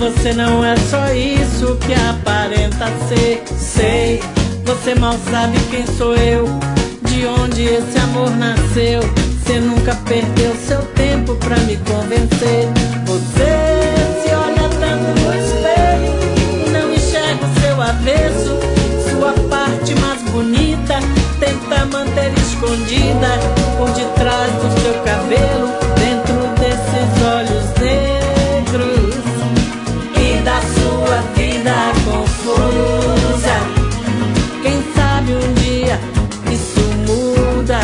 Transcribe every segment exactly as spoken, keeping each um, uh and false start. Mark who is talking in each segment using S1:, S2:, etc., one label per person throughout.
S1: Você não é só isso que aparenta ser. Sei, você mal sabe quem sou eu, de onde esse amor nasceu. Você nunca perdeu seu tempo pra me convencer. Você se olha tanto no espelho, não enxerga o seu avesso. Sua parte mais bonita tenta manter escondida por detrás do seu cabelo, dentro desses olhos negros e da sua vida confusa. Quem sabe um dia isso muda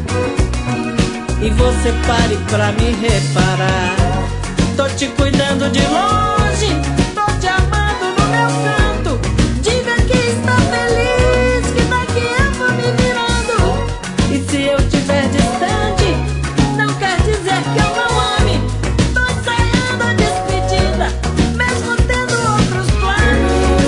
S1: e você pare pra me reparar. Tô te cuidando de longe, tô te amando no meu canto. Diga que está feliz, que daqui eu vou me virando. E se eu estiver distante, não quer dizer que eu não ame. Tô ensaiando a despedida, mesmo tendo outros planos.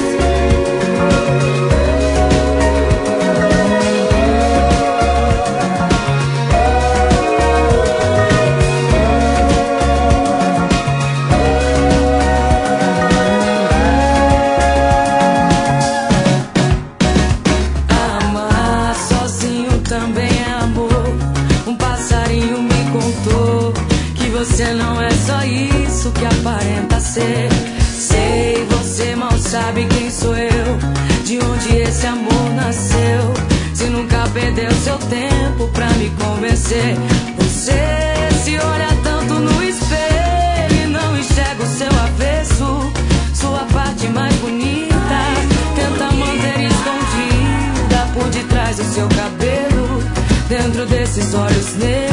S2: Amar sozinho também é amor. Um passarinho me contou que você não é só isso que aparenta ser. Sei, você mal sabe quem sou eu, de onde esse amor nasceu. Se nunca perdeu seu tempo pra me convencer. Você se olha tanto no espelho e não enxerga o seu avesso. Sua parte mais bonita tenta manter escondida por detrás do seu cabelo, dentro desses olhos negros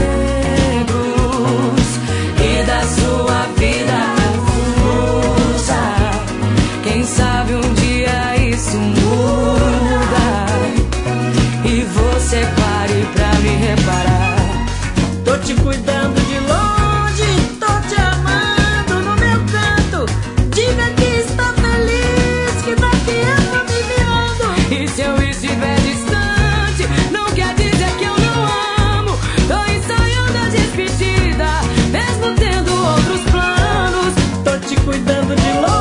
S2: e da sua vida confusa. Quem sabe um dia isso muda e você pare pra me reparar.
S1: Tô te cuidando de longe, tô te amando no meu canto. Diga que está feliz, que daqui eu vou me virando.
S2: E se eu estiver distante, não quer dizer que eu não amo. Tô ensaiando a despedida, mesmo tendo outros planos.
S1: Tô te cuidando de longe.